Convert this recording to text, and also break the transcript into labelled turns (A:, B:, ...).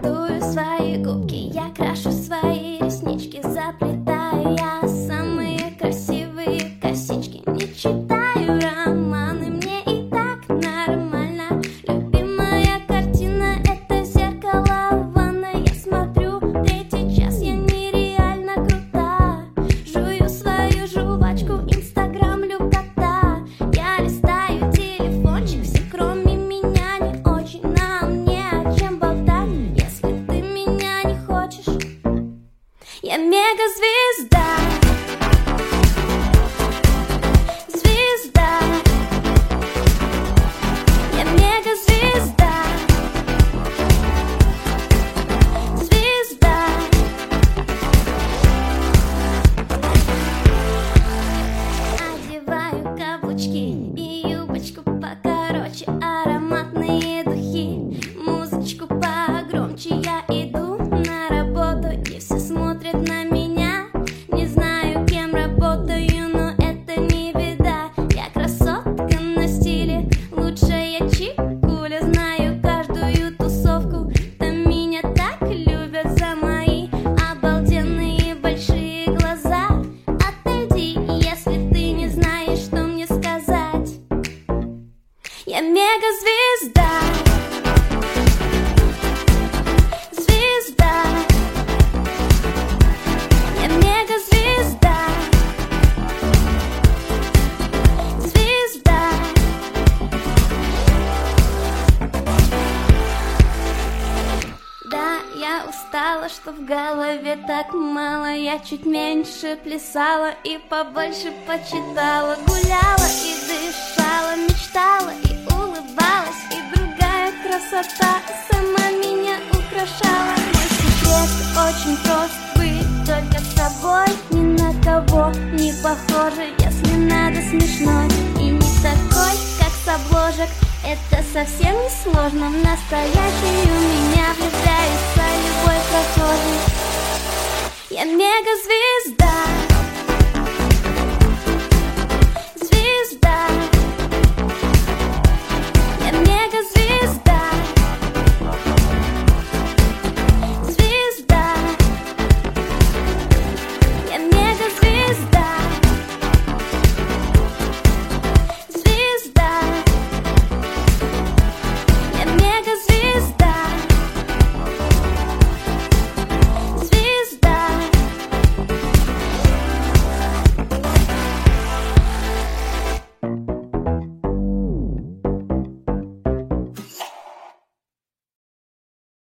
A: Рисую свои губки, я крашу свои реснички, заплетаю я самые красивые косички. Не читаю романы, мне и так нормально. Любимая картина — это зеркало в ванной. Я смотрю третий час, я нереально крута. Жую свою жвачку, инстаграмлю кота. Я листаю телефончик, все кроме меня не очень. Нам не о чем болтать, если ты меня не хочешь. Я мегазвезда. Звезда. Я мегазвезда. Звезда. Одеваю каблучки и юбочку покороче, ароматные духи, музычку погромче. Я иду на работу, и все смотрят на меня. Не знаю, кем работаю, но это не беда. Я красотка на стиле, лучшая чикуля. Знаю каждую тусовку, там меня так любят за мои обалденные большие глаза. Отойди, если ты не знаешь, что мне сказать. Я мегазвезда. Звезда. Я мегазвезда. Звезда. Да, я устала, что в голове так мало. Я чуть меньше плясала и побольше почитала. Гуляла и дышала, мечтала и улыбалась. И другая красота сама меня украшала. Мой секрет очень прост: быть только собой, ни на кого не похожа. Если надо, смешной и не такой, как с обложек. Это совсем не сложно, в настоящий у меня влюбляется любой прохожий. Я мегазвезда.